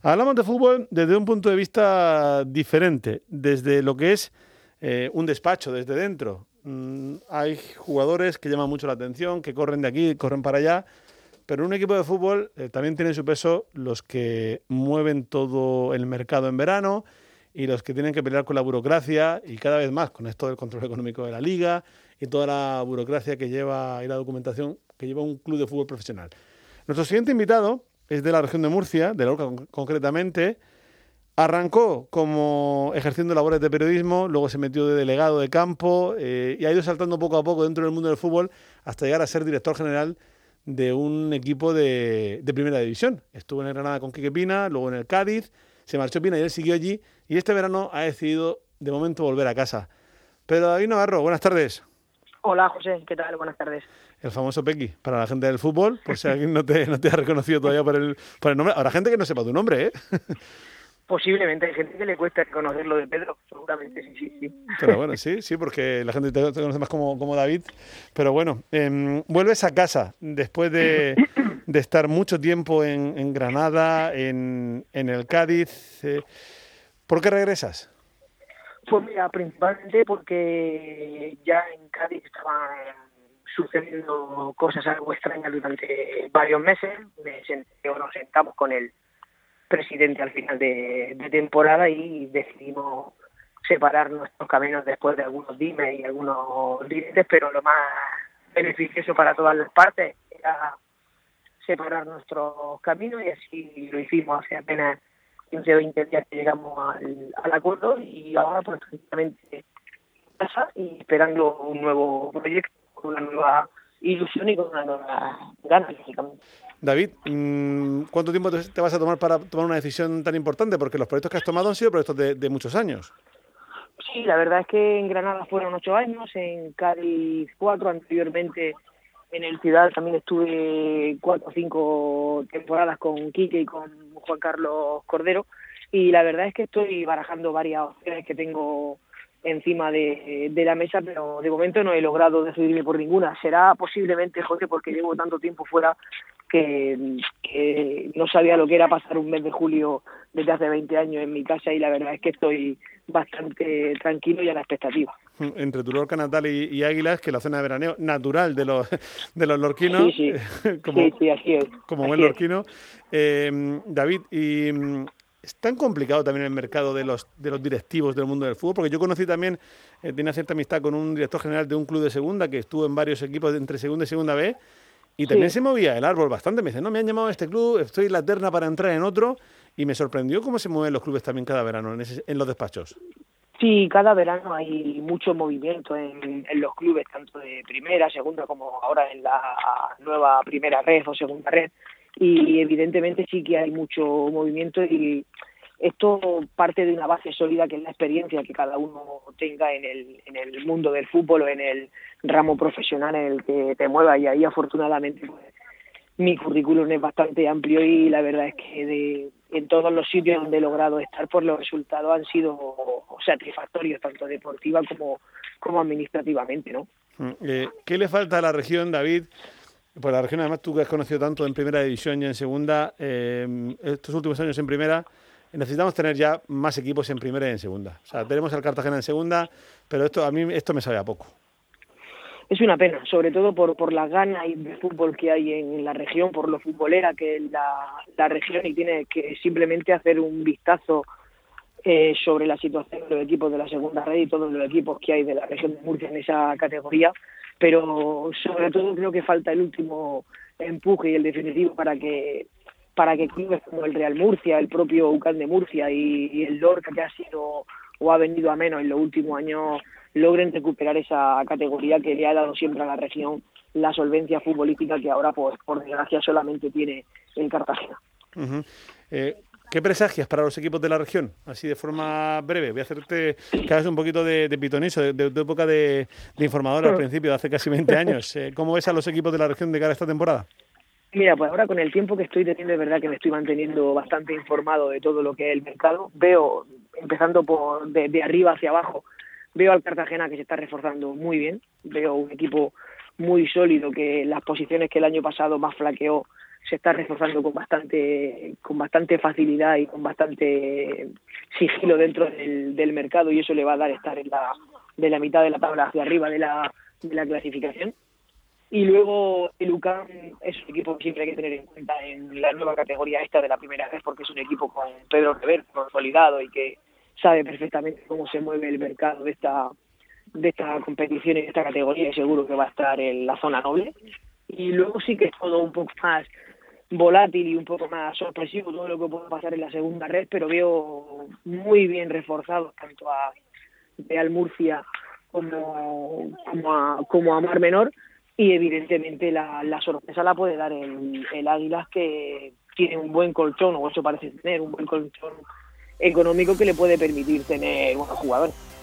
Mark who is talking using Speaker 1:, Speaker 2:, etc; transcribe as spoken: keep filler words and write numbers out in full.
Speaker 1: Hablamos de fútbol desde un punto de vista diferente, desde lo que es eh, un despacho, desde dentro. Mm, hay jugadores que llaman mucho la atención, que corren de aquí, corren para allá, pero en un equipo de fútbol eh, también tienen su peso los que mueven todo el mercado en verano y los que tienen que pelear con la burocracia y cada vez más con esto del control económico de la liga y toda la burocracia que lleva y la documentación que lleva un club de fútbol profesional. Nuestro siguiente invitado es de la región de Murcia, de Lorca con- concretamente. Arrancó como ejerciendo labores de periodismo, luego se metió de delegado de campo eh, y ha ido saltando poco a poco dentro del mundo del fútbol hasta llegar a ser director general de un equipo de, de primera división. Estuvo en el Granada con Quique Pina, luego en el Cádiz, se marchó Pina y él siguió allí y este verano ha decidido de momento volver a casa. Pero David Navarro, buenas tardes.
Speaker 2: Hola José, ¿qué tal? Buenas tardes.
Speaker 1: El famoso Pequi, para la gente del fútbol, por si alguien no te, no te ha reconocido todavía por el, por el nombre. Habrá gente que no sepa tu nombre, ¿eh?
Speaker 2: Posiblemente hay gente que le cuesta reconocerlo de Pedro, seguramente sí, sí, sí.
Speaker 1: Pero bueno, sí, sí, porque la gente te, te conoce más como, como David. Pero bueno, eh, vuelves a casa después de, de estar mucho tiempo en, en Granada, en, en el Cádiz. Eh, ¿Por qué regresas?
Speaker 2: Pues mira, principalmente porque ya en Cádiz estaban sucediendo cosas algo extrañas durante varios meses. Me senté, o nos sentamos con el presidente al final de, de temporada y decidimos separar nuestros caminos después de algunos dimes y algunos diretes, pero lo más beneficioso para todas las partes era separar nuestros caminos y así lo hicimos hace apenas quince o veinte días que llegamos al, al acuerdo y ahora pues precisamente en casa y esperando un nuevo proyecto con una nueva ilusión y con una nueva ganas, lógicamente.
Speaker 1: David, ¿cuánto tiempo te vas a tomar para tomar una decisión tan importante? Porque los proyectos que has tomado han sido proyectos de, de muchos años.
Speaker 2: Sí, la verdad es que en Granada fueron ocho años, en Cádiz cuatro, anteriormente en el Ciudad también estuve cuatro o cinco temporadas con Quique y con Juan Carlos Cordero y la verdad es que estoy barajando varias opciones que tengo encima de, de la mesa, pero de momento no he logrado decidirme por ninguna. Será posiblemente, José, porque llevo tanto tiempo fuera que, que no sabía lo que era pasar un mes de julio desde hace veinte años en mi casa y la verdad es que estoy bastante tranquilo y a la expectativa.
Speaker 1: Entre tu Lorca natal y, y Águilas, que la zona de veraneo natural de los de los lorquinos,
Speaker 2: sí, sí.
Speaker 1: como,
Speaker 2: sí, sí, así es.
Speaker 1: como
Speaker 2: así
Speaker 1: buen
Speaker 2: es.
Speaker 1: lorquino. Eh, David, y es tan complicado también el mercado de los de los directivos del mundo del fútbol, porque yo conocí también, eh, tenía cierta amistad con un director general de un club de segunda que estuvo en varios equipos de entre segunda y segunda B, y también sí. se movía el árbol bastante. Me dice, no, me han llamado a este club, estoy en la terna para entrar en otro, y me sorprendió cómo se mueven los clubes también cada verano en, ese, en los despachos.
Speaker 2: Sí, cada verano hay mucho movimiento en, en los clubes, tanto de primera, segunda, como ahora en la nueva primera red o segunda red, y evidentemente sí que hay mucho movimiento y esto parte de una base sólida que es la experiencia que cada uno tenga en el, en el mundo del fútbol o en el ramo profesional en el que te muevas, y ahí afortunadamente pues, mi currículum es bastante amplio y la verdad es que de, en todos los sitios donde he logrado estar, pues los resultados han sido satisfactorios, tanto deportiva como, como administrativamente, ¿no?
Speaker 1: Eh, ¿Qué le falta a la región, David? Pues la región, además, tú que has conocido tanto en primera división y en segunda, eh, estos últimos años en primera, necesitamos tener ya más equipos en primera y en segunda. O sea, tenemos al Cartagena en segunda, pero esto a mí esto me sabe a poco.
Speaker 2: Es una pena, sobre todo por, por las ganas de fútbol que hay en la región, por lo futbolera que es la, la región, y tiene que simplemente hacer un vistazo eh, sobre la situación de los equipos de la segunda red y todos los equipos que hay de la región de Murcia en esa categoría, pero sobre todo creo que falta el último empuje y el definitivo para que para que clubes como el Real Murcia, el propio U C A M de Murcia y, y el Lorca, que ha sido o ha venido a menos en los últimos años, logren recuperar esa categoría que le ha dado siempre a la región la solvencia futbolística que ahora, pues por desgracia, solamente tiene el Cartagena.
Speaker 1: Uh-huh. Eh, ¿Qué presagias para los equipos de la región? Así de forma breve. Voy a hacerte que hagas un poquito de, de pitonizo, de, de tu época de, de informador al principio, de hace casi veinte años. Eh, ¿Cómo ves a los equipos de la región de cara a esta temporada?
Speaker 2: Mira, pues ahora con el tiempo que estoy teniendo, es verdad que me estoy manteniendo bastante informado de todo lo que es el mercado. Veo, empezando por de, de arriba hacia abajo, veo al Cartagena que se está reforzando muy bien. Veo un equipo muy sólido, que las posiciones que el año pasado más flaqueó se está reforzando con bastante con bastante facilidad y con bastante sigilo dentro del, del mercado, y eso le va a dar estar en la de la mitad de la tabla hacia arriba de la, de la clasificación. Y luego el U C A M es un equipo que siempre hay que tener en cuenta en la nueva categoría esta de la primera vez, porque es un equipo con Pedro Revert consolidado y que sabe perfectamente cómo se mueve el mercado de esta de esta competición y de esta categoría, y seguro que va a estar en la zona noble. Y luego sí que es todo un poco más volátil y un poco más sorpresivo todo lo que puede pasar en la segunda red, pero veo muy bien reforzados tanto a Real Murcia como, como, a, como a Mar Menor, y evidentemente la, la sorpresa la puede dar el, el Águilas, que tiene un buen colchón, o eso parece tener, un buen colchón económico que le puede permitir tener buenos jugadores.